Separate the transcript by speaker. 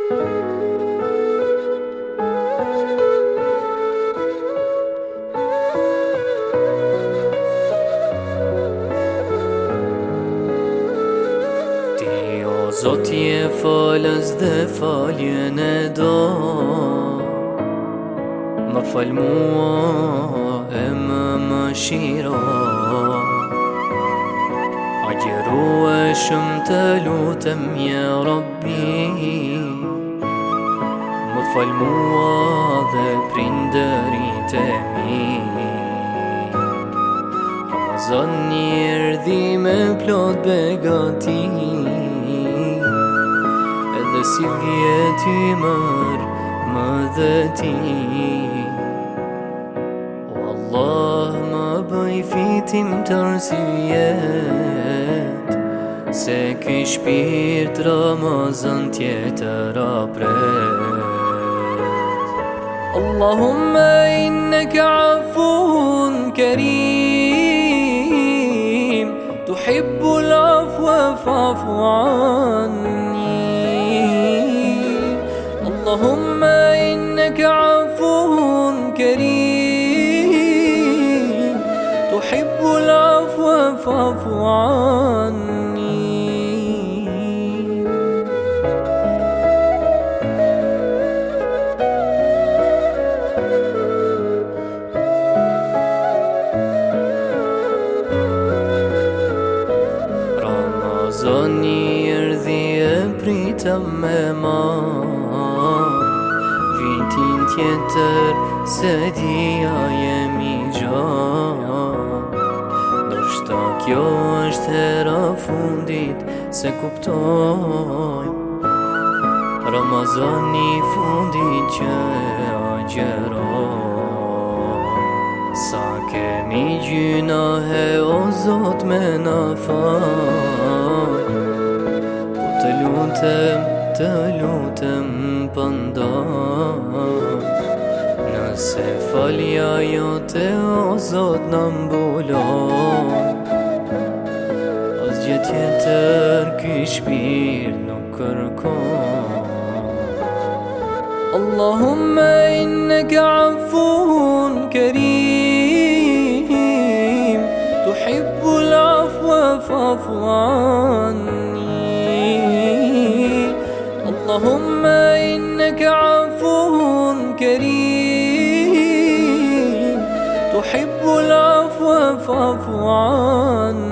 Speaker 1: Zot je falës dhe faljen e do, më fal mua e më shiro. Agjerueshëm të lutem ja Rabbi, më fal mua dhe prindërit e mi. Ramazan erdhi me plot begati, si vjeti më dhe ti. O Allah, më bëj fitim tërë si vjet, se ki shpirt Ramazan tjetër apret. Allahumma innaka afun karim, tuhibbul afwa fa'fu anni. Allahumma innaka afun karim, tuhibbul afwa fa'fu anni. Ramazani erdhi e pritëm me vitin tjetër se dia jemi gjatë. Ndoshta kjo është hera fundit se kuptoj, Ramazani fundit që agjeroj. Sa kemi gjunahe o Zot me na fal, po të lutem pëndaj. Nëse falja jote o Zot në mbulon, asgjë tjetër ky shpirt nuk kërkon. Allahumma innaka afun karim, tuhibbul afwa fa'fu anni. Allahumma innaka afun karim, tuhibbul afwa fa'fu anni.